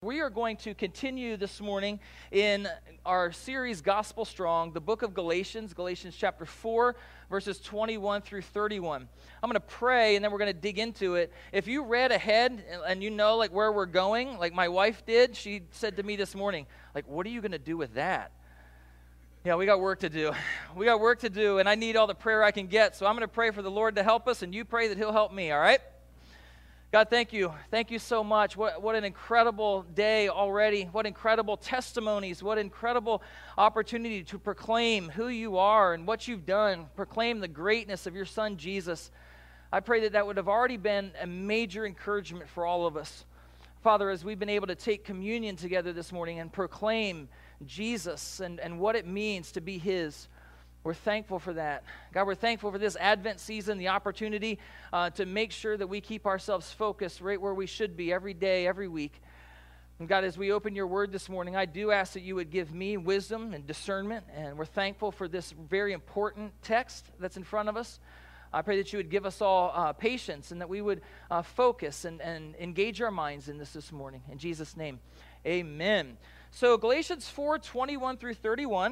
We are going to continue this morning in our series, Gospel Strong, the book of Galatians, Galatians chapter 4, verses 21 through 31. I'm going to pray, and then we're going to dig into it. If you read ahead and you know like where we're going, like my wife did, she said to me this morning, like, what are you going to do with that? Yeah, we got work to do. We got work to do, and I need all the prayer I can get. So I'm going to pray for the Lord to help us, and you pray that He'll help me, all right? God, thank you. Thank you so much. What an incredible day already. What incredible testimonies. What incredible opportunity to proclaim who you are and what you've done. Proclaim the greatness of your Son, Jesus. I pray that that would have already been a major encouragement for all of us. Father, as we've been able to take communion together this morning and proclaim Jesus and what it means to be His, we're thankful for that. God, we're thankful for this Advent season, the opportunity to make sure that we keep ourselves focused right where we should be every day, every week. And God, as we open your word this morning, I do ask that you would give me wisdom and discernment, and we're thankful for this very important text that's in front of us. I pray that you would give us all patience and that we would focus and engage our minds in this morning. In Jesus' name, amen. So Galatians 4, 21 through 31.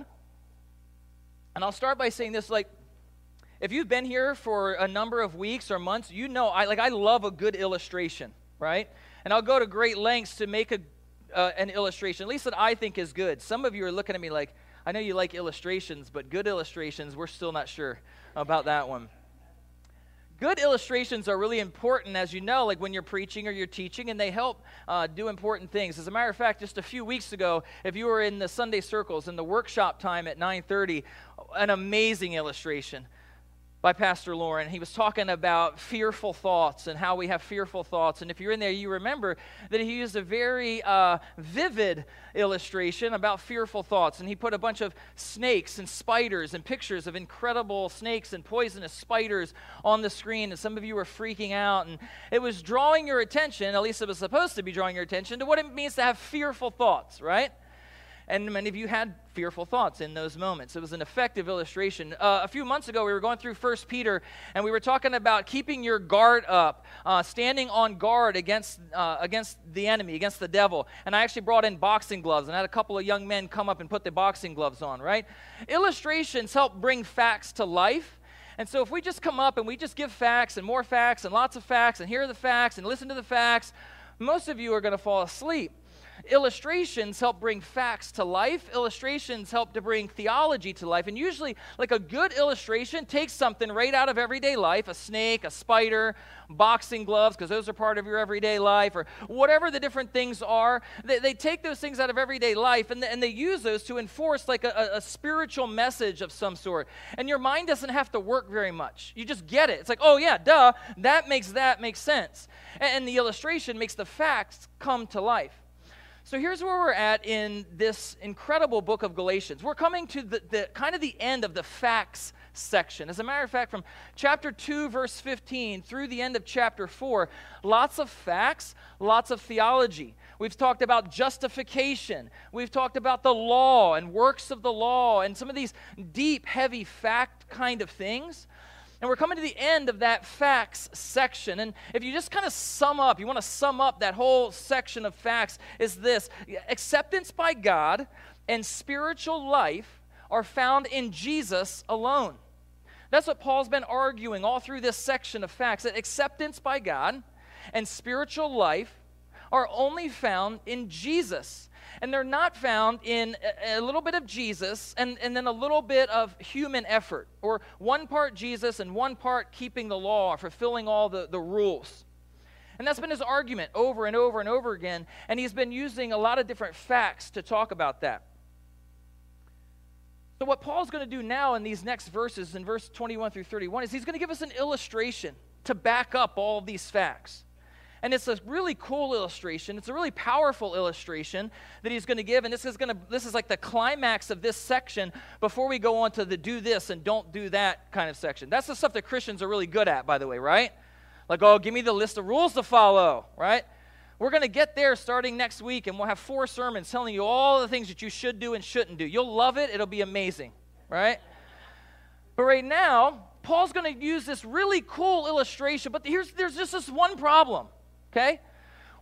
And I'll start by saying this, like, if you've been here for a number of weeks or months, you know I love a good illustration, right? And I'll go to great lengths to make an illustration, at least that I think is good. Some of you are looking at me like, I know you like illustrations, but good illustrations, we're still not sure about that one. Good illustrations are really important, as you know, like when you're preaching or you're teaching, and they help do important things. As a matter of fact, just a few weeks ago, if you were in the Sunday circles in the workshop time at 9:30, an amazing illustration by Pastor Lauren. He was talking about fearful thoughts and how we have fearful thoughts. And if you're in there, you remember that he used a very vivid illustration about fearful thoughts. And he put a bunch of snakes and spiders and pictures of incredible snakes and poisonous spiders on the screen. And some of you were freaking out. And it was drawing your attention, at least it was supposed to be drawing your attention, to what it means to have fearful thoughts, right? And many of you had fearful thoughts in those moments. It was an effective illustration. A few months ago, we were going through 1 Peter, and we were talking about keeping your guard up, standing on guard against the enemy, against the devil. And I actually brought in boxing gloves, and I had a couple of young men come up and put the boxing gloves on, right? Illustrations help bring facts to life. And so if we just come up and we just give facts and more facts and lots of facts and here are the facts and listen to the facts, most of you are going to fall asleep. Illustrations help bring facts to life. Illustrations help to bring theology to life. And usually, like a good illustration takes something right out of everyday life, a snake, a spider, boxing gloves, because those are part of your everyday life, or whatever the different things are. They take those things out of everyday life, and they use those to enforce like a spiritual message of some sort. And your mind doesn't have to work very much. You just get it. It's like, oh yeah, duh, that makes sense. And the illustration makes the facts come to life. So here's where we're at in this incredible book of Galatians. We're coming to the kind of the end of the facts section. As a matter of fact, from chapter 2, verse 15 through the end of chapter 4, lots of facts, lots of theology. We've talked about justification. We've talked about the law and works of the law and some of these deep, heavy fact kind of things. And we're coming to the end of that facts section. And if you just kind of sum up, you want to sum up that whole section of facts, is this: acceptance by God and spiritual life are found in Jesus alone. That's what Paul's been arguing all through this section of facts, that acceptance by God and spiritual life are only found in Jesus. And they're not found in a little bit of Jesus and then a little bit of human effort, or one part Jesus and one part keeping the law or fulfilling all the rules. And that's been his argument over and over and over again, and he's been using a lot of different facts to talk about that. So what Paul's going to do now in these next verses, in verse 21 through 31, is he's going to give us an illustration to back up all of these facts. And it's a really cool illustration. It's a really powerful illustration that he's going to give. And this is like the climax of this section before we go on to the do this and don't do that kind of section. That's the stuff that Christians are really good at, by the way, right? Like, oh, give me the list of rules to follow, right? We're going to get there starting next week, and we'll have 4 sermons telling you all the things that you should do and shouldn't do. You'll love it. It'll be amazing, right? But right now, Paul's going to use this really cool illustration, but there's just this one problem. Okay?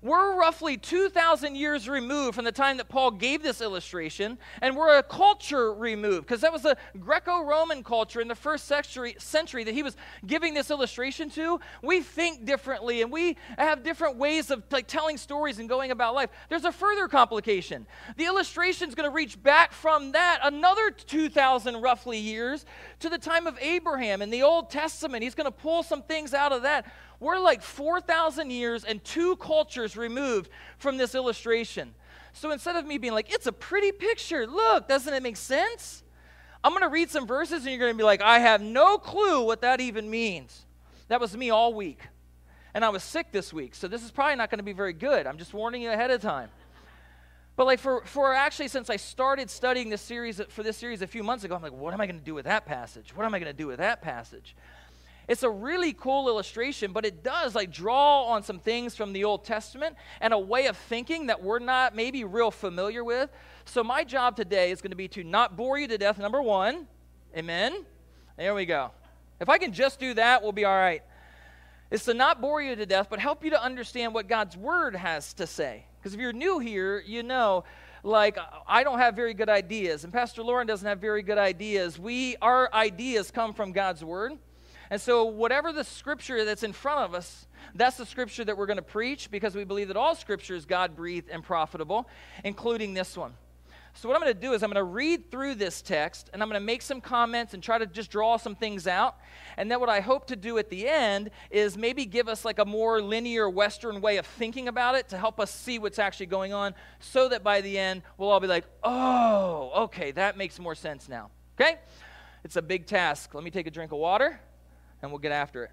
We're roughly 2,000 years removed from the time that Paul gave this illustration, and we're a culture removed, because that was a Greco-Roman culture in the first century that he was giving this illustration to. We think differently, and we have different ways of telling stories and going about life. There's a further complication. The illustration is going to reach back from that another 2,000 roughly years to the time of Abraham in the Old Testament. He's going to pull some things out of that. We're like 4,000 years and 2 cultures removed from this illustration. So instead of me being like, it's a pretty picture, look, doesn't it make sense? I'm going to read some verses and you're going to be like, I have no clue what that even means. That was me all week. And I was sick this week, so this is probably not going to be very good. I'm just warning you ahead of time. But like for actually, since I started studying this series a few months ago, I'm like, what am I going to do with that passage? What am I going to do with that passage? It's a really cool illustration, but it does draw on some things from the Old Testament and a way of thinking that we're not maybe real familiar with. So my job today is going to be to not bore you to death, number one. Amen? There we go. If I can just do that, we'll be all right. It's to not bore you to death, but help you to understand what God's Word has to say. Because if you're new here, you know, I don't have very good ideas, and Pastor Lauren doesn't have very good ideas. Our ideas come from God's Word. And so whatever the scripture that's in front of us, that's the scripture that we're going to preach, because we believe that all scripture is God-breathed and profitable, including this one. So what I'm going to do is I'm going to read through this text, and I'm going to make some comments and try to just draw some things out. And then what I hope to do at the end is maybe give us a more linear Western way of thinking about it to help us see what's actually going on, so that by the end we'll all be like, oh, okay, that makes more sense now. Okay? It's a big task. Let me take a drink of water, and we'll get after it.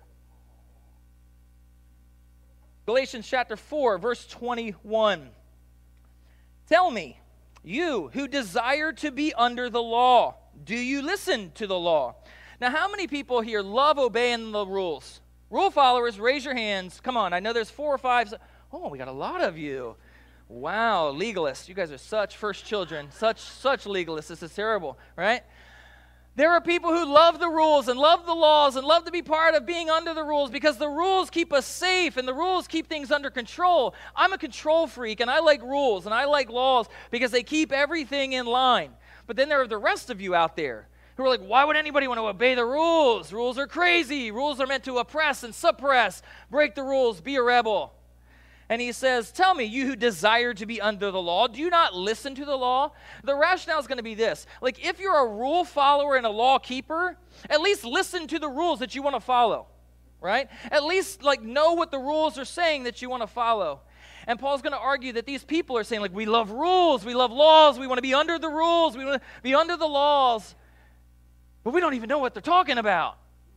Galatians chapter 4, verse 21. Tell me, you who desire to be under the law, do you listen to the law? Now, how many people here love obeying the rules? Rule followers, raise your hands. Come on, I know there's 4 or 5. Oh, we got a lot of you. Wow, legalists. You guys are such first children, such legalists. This is terrible, right? There are people who love the rules and love the laws and love to be part of being under the rules, because the rules keep us safe and the rules keep things under control. I'm a control freak, and I like rules and I like laws because they keep everything in line. But then there are the rest of you out there who are like, why would anybody want to obey the rules? Rules are crazy. Rules are meant to oppress and suppress. Break the rules. Be a rebel. And he says, tell me, you who desire to be under the law, do you not listen to the law? The rationale is going to be this. If you're a rule follower and a law keeper, at least listen to the rules that you want to follow, right? At least, know what the rules are saying that you want to follow. And Paul's going to argue that these people are saying, we love rules, we love laws, we want to be under the rules, we want to be under the laws, but we don't even know what they're talking about.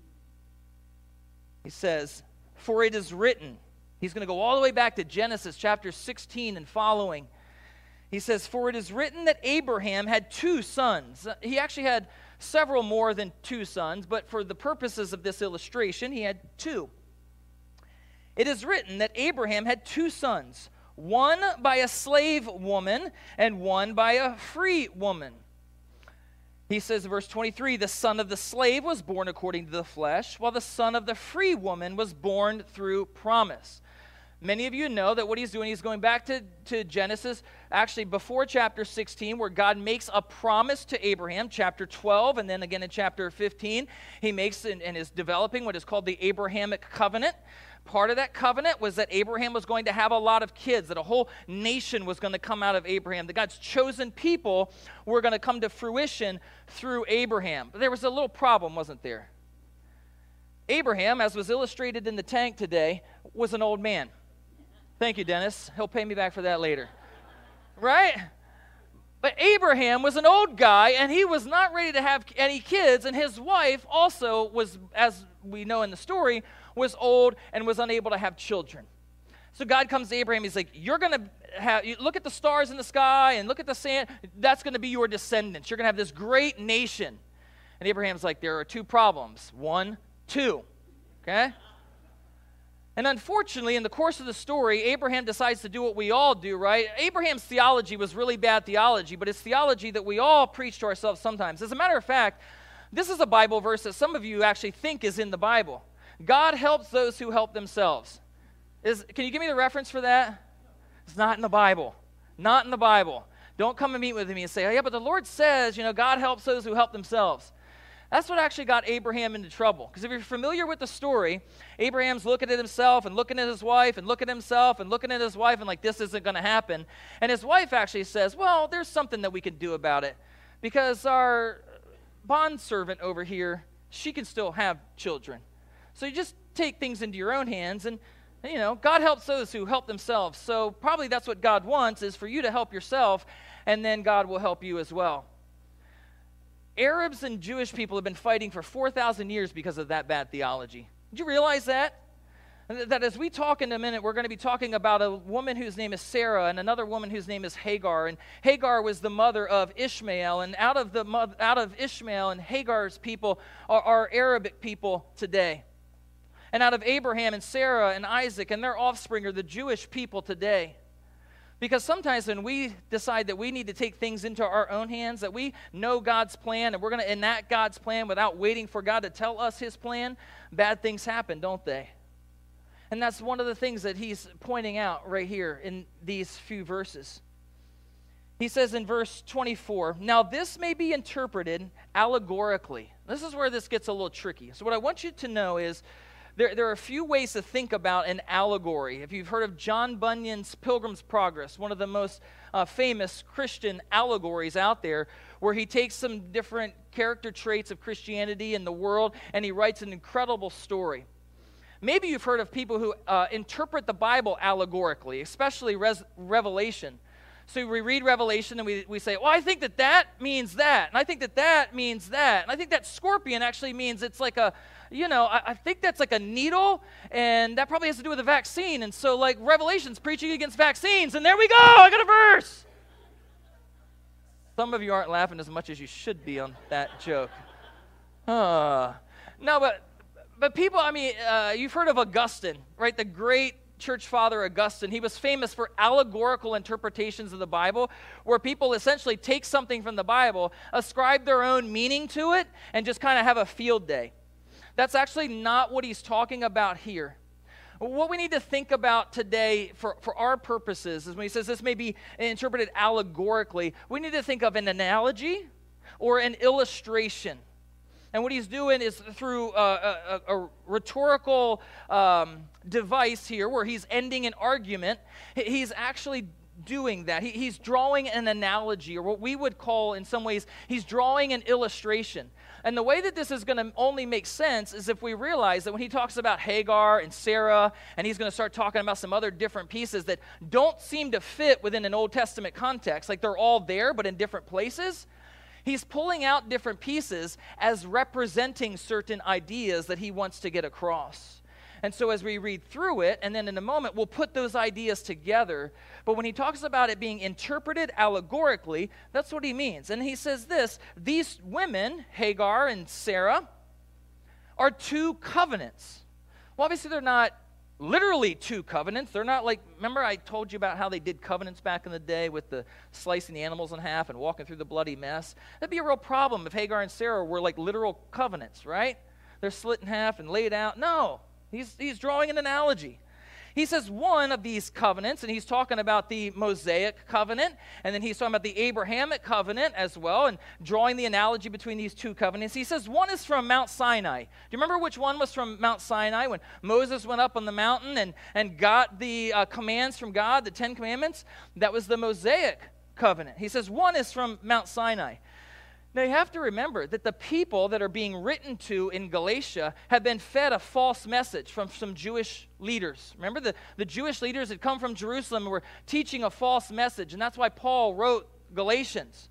He says, for it is written. He's going to go all the way back to Genesis chapter 16 and following. He says, for it is written that Abraham had 2 sons. He actually had several more than 2 sons, but for the purposes of this illustration, he had 2. It is written that Abraham had 2 sons, one by a slave woman and one by a free woman. He says in verse 23, the son of the slave was born according to the flesh, while the son of the free woman was born through promise. Many of you know that what he's doing, he's going back to Genesis, actually before chapter 16, where God makes a promise to Abraham, chapter 12, and then again in chapter 15, he makes and is developing what is called the Abrahamic covenant. Part of that covenant was that Abraham was going to have a lot of kids, that a whole nation was going to come out of Abraham, that God's chosen people were going to come to fruition through Abraham. But there was a little problem, wasn't there? Abraham, as was illustrated in the tank today, was an old man. Thank you, Dennis. He'll pay me back for that later. Right? But Abraham was an old guy, and he was not ready to have any kids, and his wife also was, as we know in the story, was old and was unable to have children. So God comes to Abraham, he's like, you're going to look at the stars in the sky and look at the sand, that's going to be your descendants. You're going to have this great nation. And Abraham's like, there are 2 problems. 1, 2. Okay? And unfortunately, in the course of the story, Abraham decides to do what we all do, right? Abraham's theology was really bad theology, but it's theology that we all preach to ourselves sometimes. As a matter of fact, this is a Bible verse that some of you actually think is in the Bible. God helps those who help themselves. Can you give me the reference for that? It's not in the Bible. Not in the Bible. Don't come and meet with me and say, oh, yeah, but the Lord says, God helps those who help themselves. That's what actually got Abraham into trouble. Because if you're familiar with the story, Abraham's looking at himself and looking at his wife and looking at himself and looking at his wife and like, this isn't going to happen. And his wife actually says, well, there's something that we can do about it. Because our bondservant over here, she can still have children. So you just take things into your own hands and, God helps those who help themselves. So probably that's what God wants, is for you to help yourself, and then God will help you as well. Arabs and Jewish people have been fighting for 4,000 years because of that bad theology. Did you realize that? That as we talk in a minute, we're going to be talking about a woman whose name is Sarah and another woman whose name is Hagar. And Hagar was the mother of Ishmael. And out of Ishmael and Hagar's people are Arabic people today. And out of Abraham and Sarah and Isaac and their offspring are the Jewish people today. Because sometimes when we decide that we need to take things into our own hands, that we know God's plan and we're going to enact God's plan without waiting for God to tell us his plan, bad things happen, don't they? And that's one of the things that he's pointing out right here in these few verses. He says in verse 24, now this may be interpreted allegorically. This is where this gets a little tricky. So what I want you to know is there are a few ways to think about an allegory. If you've heard of John Bunyan's Pilgrim's Progress, one of the most famous Christian allegories out there, where he takes some different character traits of Christianity in the world and he writes an incredible story. Maybe you've heard of people who interpret the Bible allegorically, especially Revelation. So we read Revelation and we say, well, I think that means that, and I think that means that, and I think that scorpion actually means it's like a, I think that's like a needle, and that probably has to do with a vaccine. And so, like, Revelation's preaching against vaccines, and there we go, I got a verse. Some of you aren't laughing as much as you should be on that joke. No, but people, you've heard of Augustine, right? The great church father Augustine. He was famous for allegorical interpretations of the Bible, where people essentially take something from the Bible, ascribe their own meaning to it, and just kind of have a field day. That's actually not what he's talking about here. What we need to think about today for our purposes is when he says this may be interpreted allegorically, we need to think of an analogy or an illustration. And what he's doing is through a rhetorical device here where he's ending an argument, he's actually doing that. He's drawing an analogy, or what we would call in some ways, he's drawing an illustration. And the way that this is going to only make sense is if we realize that when he talks about Hagar and Sarah, and he's going to start talking about some other different pieces that don't seem to fit within an Old Testament context, like they're all there but in different places, he's pulling out different pieces as representing certain ideas that he wants to get across. And so as we read through it, and then in a moment, we'll put those ideas together. But when he talks about it being interpreted allegorically, that's what he means. And he says this, these women, Hagar and Sarah, are two covenants. Well, obviously they're not literally two covenants. They're not like, remember I told you about how they did covenants back in the day with the slicing the animals in half and walking through the bloody mess? That'd be a real problem if Hagar and Sarah were like literal covenants, right? They're split in half and laid out. No. He's drawing an analogy. He says one of these covenants, and he's talking about the Mosaic covenant, and then he's talking about the Abrahamic covenant as well, and drawing the analogy between these two covenants. He says one is from Mount Sinai. Do you remember which one was from Mount Sinai when Moses went up on the mountain and got the commands from God, the 10 Commandments? That was the Mosaic covenant. He says one is from Mount Sinai. Now, you have to remember that the people that are being written to in Galatia have been fed a false message from some Jewish leaders. Remember, the Jewish leaders had come from Jerusalem and were teaching a false message, and that's why Paul wrote Galatians.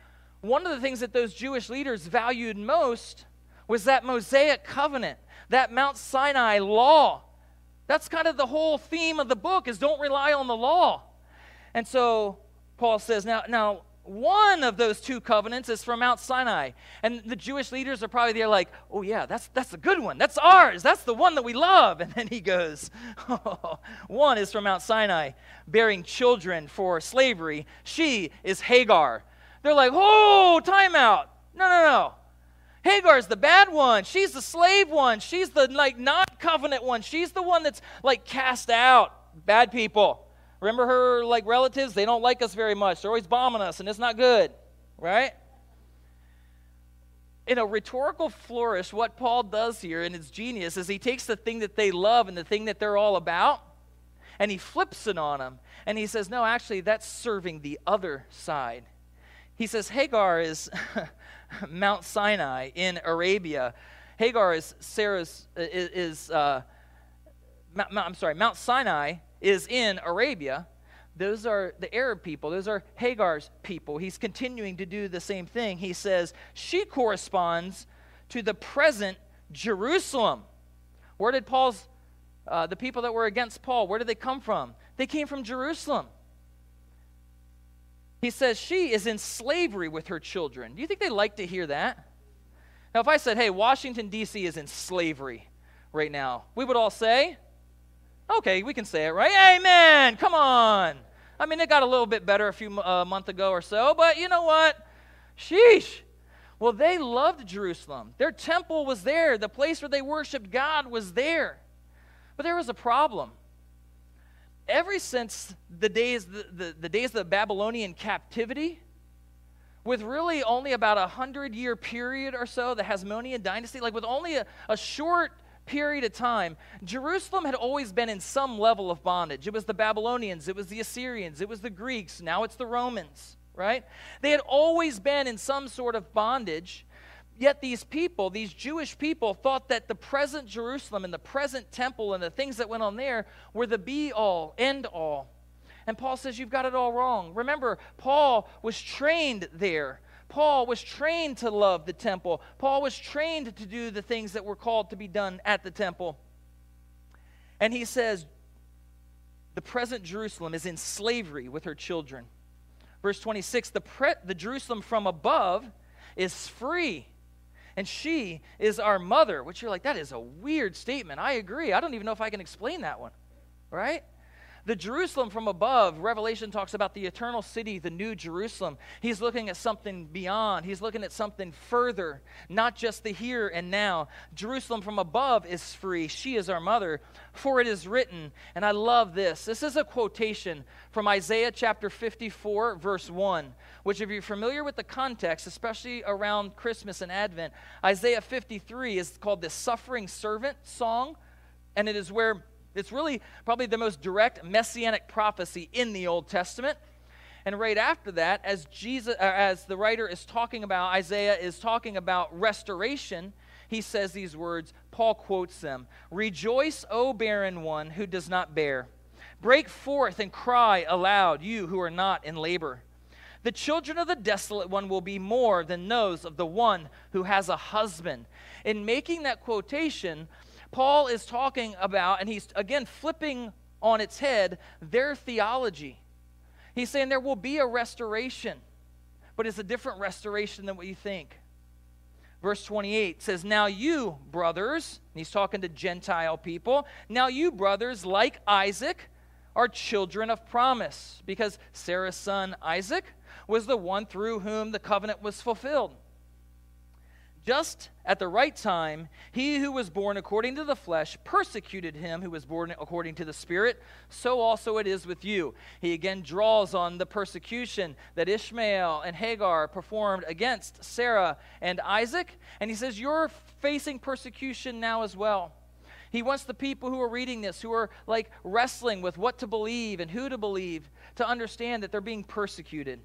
One of the things that those Jewish leaders valued most was that Mosaic covenant, that Mount Sinai law. That's kind of the whole theme of the book, is don't rely on the law. And so Paul says, now, one of those two covenants is from Mount Sinai. And the Jewish leaders are probably there like, oh yeah, that's a good one. That's ours. That's the one that we love. And then he goes, one is from Mount Sinai, bearing children for slavery. She is Hagar. They're like, oh, time out. No. Hagar's the bad one. She's the slave one. She's the not covenant one. She's the one that's cast out. Bad people. Remember her relatives? They don't like us very much. They're always bombing us, and it's not good, right? In a rhetorical flourish, what Paul does here, and it's genius, is he takes the thing that they love and the thing that they're all about, and he flips it on them. And he says, no, actually, that's serving the other side. He says Hagar is Mount Sinai in Arabia. Hagar is Mount Sinai is in Arabia. Those are the Arab people. Those are Hagar's people. He's continuing to do the same thing. He says she corresponds to the present Jerusalem. Where did the people that were against Paul, where did they come from? They came from Jerusalem. He says she is in slavery with her children. Do you think they like to hear that? Now, if I said, hey, Washington, D.C. is in slavery right now, we would all say, okay, we can say it, right? Amen. Come on. I mean, it got a little bit better a month ago or so, but you know what? Sheesh. Well, they loved Jerusalem. Their temple was there. The place where they worshiped God was there. But there was a problem. Ever since the days of the Babylonian captivity, with really only about 100-year period or so, the Hasmonean dynasty, with only a short period of time, Jerusalem had always been in some level of bondage. It was the Babylonians, it was the Assyrians, it was the Greeks, now it's the Romans, right? They had always been in some sort of bondage, yet these people, these Jewish people, thought that the present Jerusalem and the present temple and the things that went on there were the be-all, end-all. And Paul says, you've got it all wrong. Remember, Paul was trained there. Paul was trained to love the temple. Paul was trained to do the things that were called to be done at the temple. And he says, the present Jerusalem is in slavery with her children. Verse 26, the Jerusalem from above is free, and she is our mother. Which you're like, that is a weird statement. I agree. I don't even know if I can explain that one, right? The Jerusalem from above, Revelation talks about the eternal city, the new Jerusalem. He's looking at something beyond. He's looking at something further, not just the here and now. Jerusalem from above is free. She is our mother. For it is written, and I love this. This is a quotation from Isaiah chapter 54, verse 1, which if you're familiar with the context, especially around Christmas and Advent, Isaiah 53 is called the Suffering Servant song, and it is where it's really probably the most direct messianic prophecy in the Old Testament. And right after that, as the writer is talking about, Isaiah is talking about restoration, he says these words, Paul quotes them, "Rejoice, O barren one who does not bear. Break forth and cry aloud, you who are not in labor. The children of the desolate one will be more than those of the one who has a husband." In making that quotation, Paul is talking about, and he's again flipping on its head, their theology. He's saying there will be a restoration, but it's a different restoration than what you think. Verse 28 says, "Now you, brothers," and he's talking to Gentile people, "now you, brothers, like Isaac, are children of promise, because Sarah's son Isaac was the one through whom the covenant was fulfilled. Just at the right time, he who was born according to the flesh persecuted him who was born according to the Spirit. So also it is with you." He again draws on the persecution that Ishmael and Hagar performed against Sarah and Isaac. And he says, you're facing persecution now as well. He wants the people who are reading this, who are wrestling with what to believe and who to believe, to understand that they're being persecuted.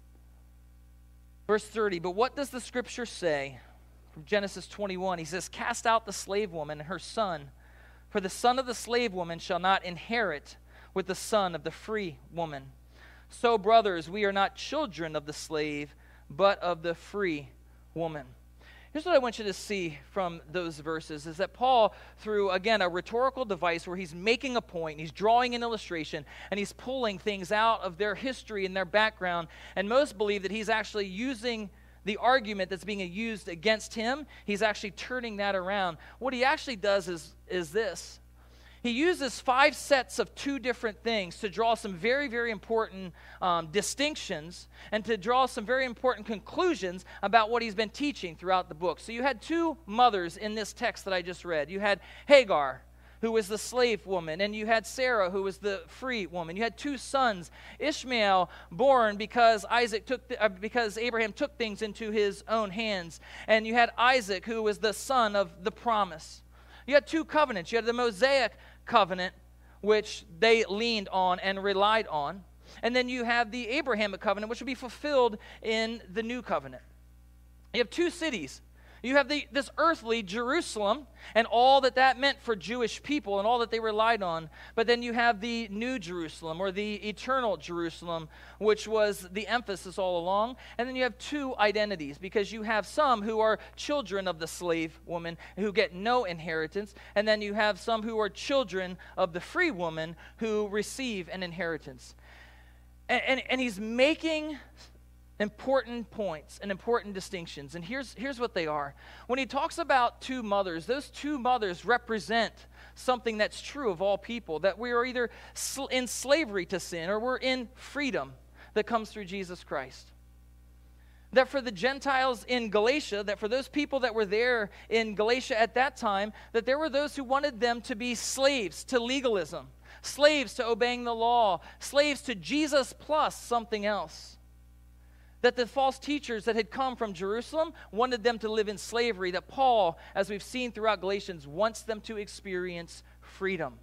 Verse 30, "But what does the scripture say?" From Genesis 21, he says, "Cast out the slave woman and her son, for the son of the slave woman shall not inherit with the son of the free woman. So, brothers, we are not children of the slave, but of the free woman." Here's what I want you to see from those verses, is that Paul, through, again, a rhetorical device where he's making a point, he's drawing an illustration, and he's pulling things out of their history and their background, and most believe that he's actually using the argument that's being used against him, he's actually turning that around. What he actually does is this. He uses 5 sets of 2 different things to draw some very, very important distinctions and to draw some very important conclusions about what he's been teaching throughout the book. So you had 2 mothers in this text that I just read. You had Hagar, who was the slave woman, and you had Sarah, who was the free woman. You had two sons, Ishmael, born because because Abraham took things into his own hands, and you had Isaac, who was the son of the promise. You had two covenants. You had the Mosaic covenant, which they leaned on and relied on, and then you have the Abrahamic covenant, which would be fulfilled in the new covenant. You have two cities. You have this earthly Jerusalem and all that meant for Jewish people and all that they relied on. But then you have the new Jerusalem, or the eternal Jerusalem, which was the emphasis all along. And then you have two identities, because you have some who are children of the slave woman who get no inheritance. And then you have some who are children of the free woman who receive an inheritance. And he's making important points and important distinctions, and here's what they are. When he talks about two mothers, those two mothers represent something that's true of all people, that we are either in slavery to sin or we're in freedom that comes through Jesus Christ. That for the Gentiles in Galatia, that for those people that were there in Galatia at that time, that there were those who wanted them to be slaves to legalism, slaves to obeying the law, slaves to Jesus plus something else. That the false teachers that had come from Jerusalem wanted them to live in slavery, that Paul, as we've seen throughout Galatians, wants them to experience freedom.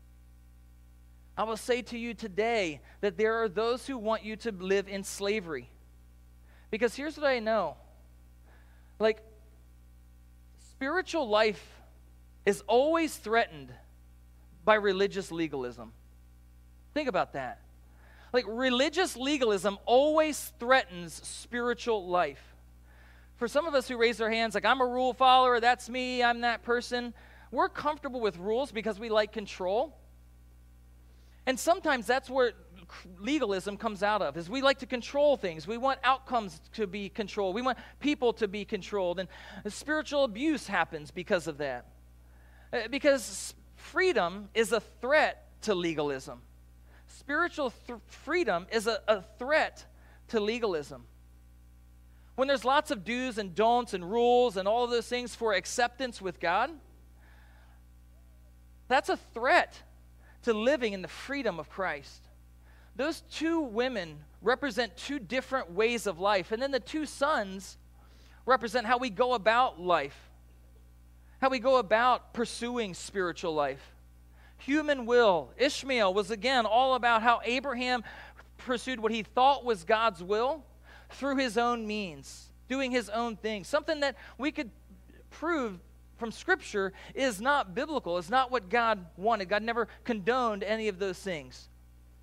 I will say to you today that there are those who want you to live in slavery. Because here's what I know. Like, spiritual life is always threatened by religious legalism. Think about that. Like, religious legalism always threatens spiritual life. For some of us who raise our hands, like, I'm a rule follower, that's me, I'm that person, we're comfortable with rules because we like control. And sometimes that's where legalism comes out of, is we like to control things. We want outcomes to be controlled. We want people to be controlled. And spiritual abuse happens because of that. Because freedom is a threat to legalism. Spiritual freedom is a threat to legalism. When there's lots of do's and don'ts and rules and all of those things for acceptance with God, that's a threat to living in the freedom of Christ. Those two women represent two different ways of life. And then the two sons represent how we go about life, how we go about pursuing spiritual life. Human will. Ishmael was, again, all about how Abraham pursued what he thought was God's will through his own means, doing his own thing. Something that we could prove from Scripture is not biblical. It's not what God wanted. God never condoned any of those things.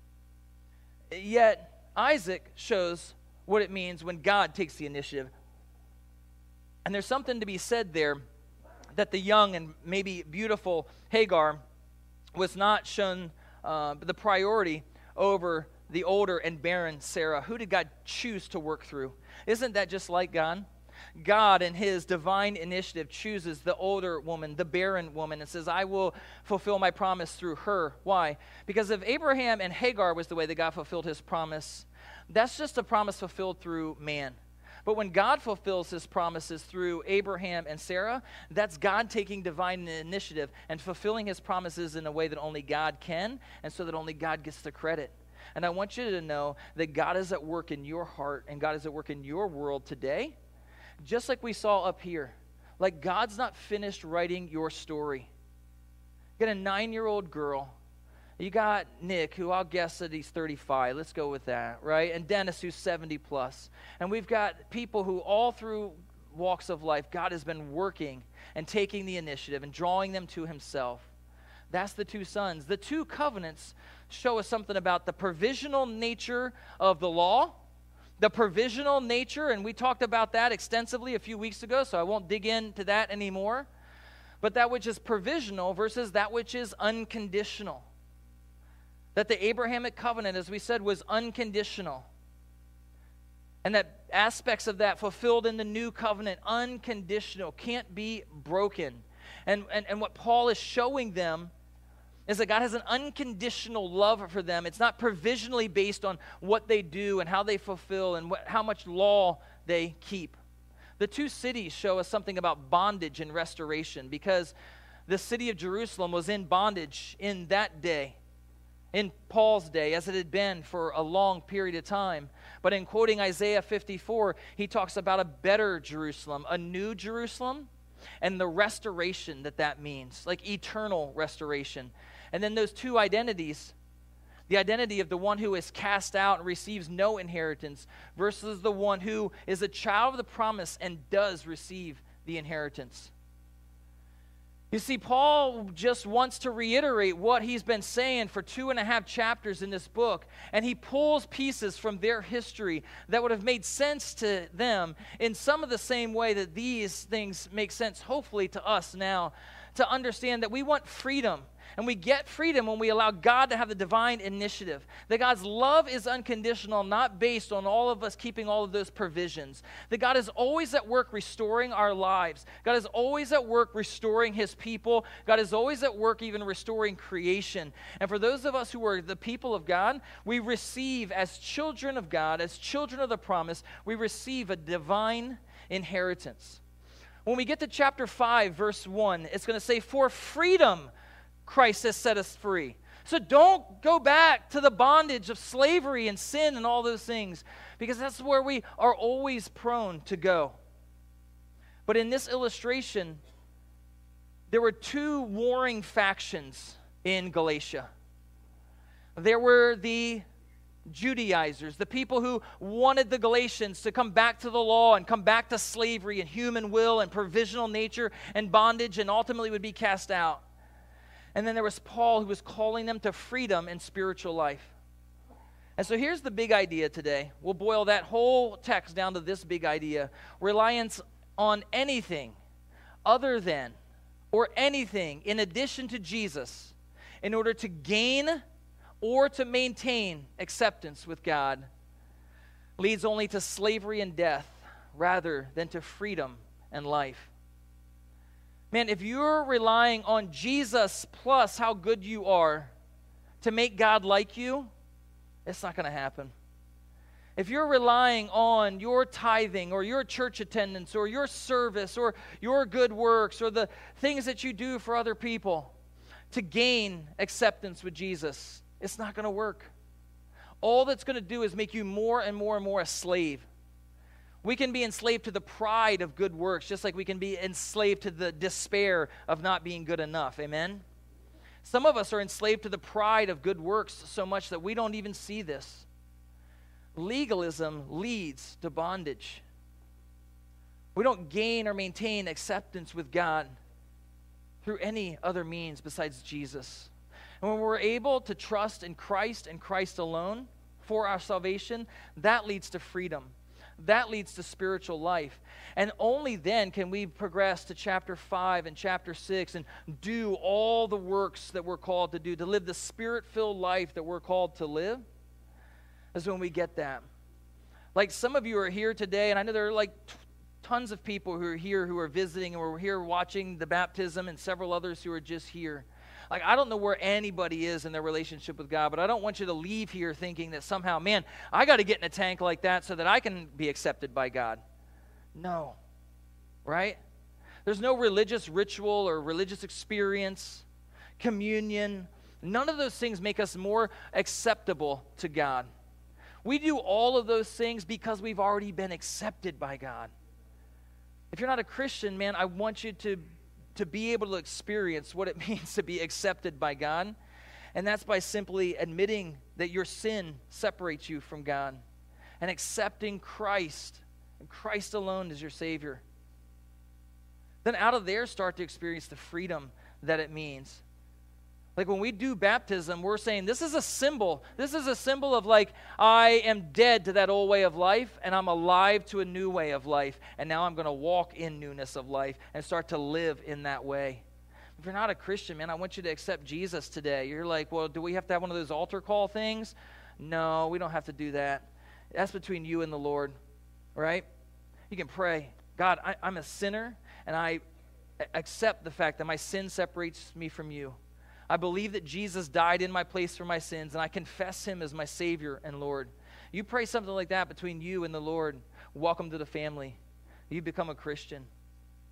Yet, Isaac shows what it means when God takes the initiative. And there's something to be said there, that the young and maybe beautiful Hagar was not shown the priority over the older and barren Sarah. Who did God choose to work through? Isn't that just like God? God, in his divine initiative, chooses the older woman, the barren woman, and says, I will fulfill my promise through her. Why? Because if Abraham and Hagar was the way that God fulfilled his promise, that's just a promise fulfilled through man. But when God fulfills his promises through Abraham and Sarah, that's God taking divine initiative and fulfilling his promises in a way that only God can, and so that only God gets the credit. And I want you to know that God is at work in your heart and God is at work in your world today, just like we saw up here. Like, God's not finished writing your story. You got a 9-year-old girl. You got Nick, who I'll guess that he's 35. Let's go with that, right? And Dennis, who's 70 plus. And we've got people who all through walks of life, God has been working and taking the initiative and drawing them to himself. That's the two sons. The two covenants show us something about the provisional nature of the law, the provisional nature, and we talked about that extensively a few weeks ago, so I won't dig into that anymore. But that which is provisional versus that which is unconditional. That the Abrahamic covenant, as we said, was unconditional. And that aspects of that fulfilled in the new covenant, unconditional, can't be broken. And what Paul is showing them is that God has an unconditional love for them. It's not provisionally based on what they do and how they fulfill and how much law they keep. The two cities show us something about bondage and restoration, because the city of Jerusalem was in bondage in that day, in Paul's day, as it had been for a long period of time. But in quoting Isaiah 54, he talks about a better Jerusalem, a new Jerusalem, and the restoration that means, like eternal restoration. And then those two identities, the identity of the one who is cast out and receives no inheritance versus the one who is a child of the promise and does receive the inheritance. You see, Paul just wants to reiterate what he's been saying for 2.5 chapters in this book, and he pulls pieces from their history that would have made sense to them in some of the same way that these things make sense, hopefully, to us now, to understand that we want freedom. And we get freedom when we allow God to have the divine initiative. That God's love is unconditional, not based on all of us keeping all of those provisions. That God is always at work restoring our lives. God is always at work restoring his people. God is always at work even restoring creation. And for those of us who are the people of God, we receive as children of God, as children of the promise, we receive a divine inheritance. When we get to chapter 5, verse 1, it's going to say, "For freedom Christ has set us free." So don't go back to the bondage of slavery and sin and all those things, because that's where we are always prone to go. But in this illustration, there were two warring factions in Galatia. There were the Judaizers, the people who wanted the Galatians to come back to the law and come back to slavery and human will and provisional nature and bondage, and ultimately would be cast out. And then there was Paul, who was calling them to freedom and spiritual life. And so here's the big idea today. We'll boil that whole text down to this big idea: reliance on anything other than, or anything in addition to Jesus, in order to gain or to maintain acceptance with God, leads only to slavery and death rather than to freedom and life. Man, if you're relying on Jesus plus how good you are to make God like you, it's not going to happen. If you're relying on your tithing or your church attendance or your service or your good works or the things that you do for other people to gain acceptance with Jesus, it's not going to work. All that's going to do is make you more and more and more a slave. We can be enslaved to the pride of good works, just like we can be enslaved to the despair of not being good enough. Amen? Some of us are enslaved to the pride of good works so much that we don't even see this. Legalism leads to bondage. We don't gain or maintain acceptance with God through any other means besides Jesus. And when we're able to trust in Christ and Christ alone for our salvation, that leads to freedom. That leads to spiritual life. And only then can we progress to chapter 5 and chapter 6 and do all the works that we're called to do, to live the spirit-filled life that we're called to live, is when we get that. Like some of you are here today, and I know there are like tons of people who are here who are visiting, and we're here watching the baptism, and several others who are just here. Like, I don't know where anybody is in their relationship with God, but I don't want you to leave here thinking that somehow, man, I got to get in a tank like that so that I can be accepted by God. No, right? There's no religious ritual or religious experience, communion. None of those things make us more acceptable to God. We do all of those things because we've already been accepted by God. If you're not a Christian, man, I want you to be able to experience what it means to be accepted by God. And that's by simply admitting that your sin separates you from God and accepting Christ and Christ alone as your Savior. Then out of there, start to experience the freedom that it means. Like when we do baptism, we're saying this is a symbol. This is a symbol of like, I am dead to that old way of life and I'm alive to a new way of life. And now I'm going to walk in newness of life and start to live in that way. If you're not a Christian, man, I want you to accept Jesus today. You're like, well, do we have to have one of those altar call things? No, we don't have to do that. That's between you and the Lord, right? You can pray, God, I'm a sinner and I accept the fact that my sin separates me from you. I believe that Jesus died in my place for my sins, and I confess him as my Savior and Lord. You pray something like that between you and the Lord. Welcome to the family. You become a Christian.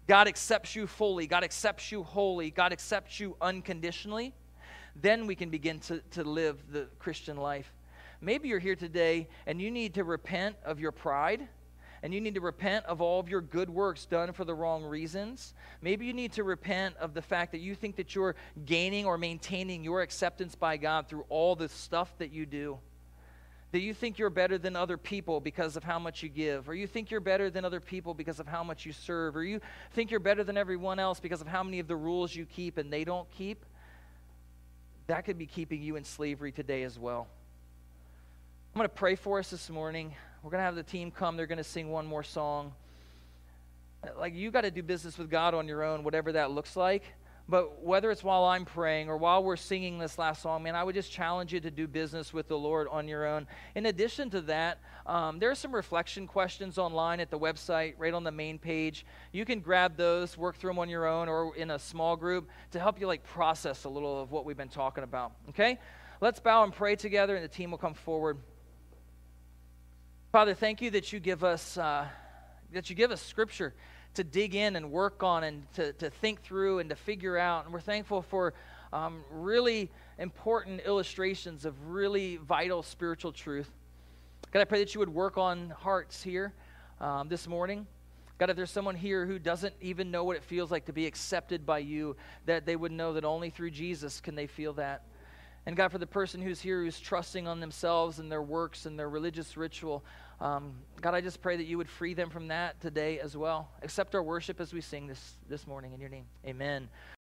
God accepts you fully, God accepts you wholly, God accepts you unconditionally, then we can begin to live the Christian life. Maybe you're here today and you need to repent of your pride, and you need to repent of all of your good works done for the wrong reasons. Maybe you need to repent of the fact that you think that you're gaining or maintaining your acceptance by God through all the stuff that you do. That you think you're better than other people because of how much you give, or you think you're better than other people because of how much you serve, or you think you're better than everyone else because of how many of the rules you keep and they don't keep. That could be keeping you in slavery today as well. I'm going to pray for us this morning. We're going to have the team come. They're going to sing one more song. Like, you got to do business with God on your own, whatever that looks like. But whether it's while I'm praying or while we're singing this last song, man, I would just challenge you to do business with the Lord on your own. In addition to that, there are some reflection questions online at the website, right on the main page. You can grab those, work through them on your own or in a small group to help you process a little of what we've been talking about. Okay? Let's bow and pray together, and the team will come forward. Father, thank you that you give us Scripture to dig in and work on and to think through and to figure out. And we're thankful for really important illustrations of really vital spiritual truth. God, I pray that you would work on hearts here this morning. God, if there's someone here who doesn't even know what it feels like to be accepted by you, that they would know that only through Jesus can they feel that. And God, for the person who's here who's trusting on themselves and their works and their religious ritual, God, I just pray that you would free them from that today as well. Accept our worship as we sing this morning in your name. Amen.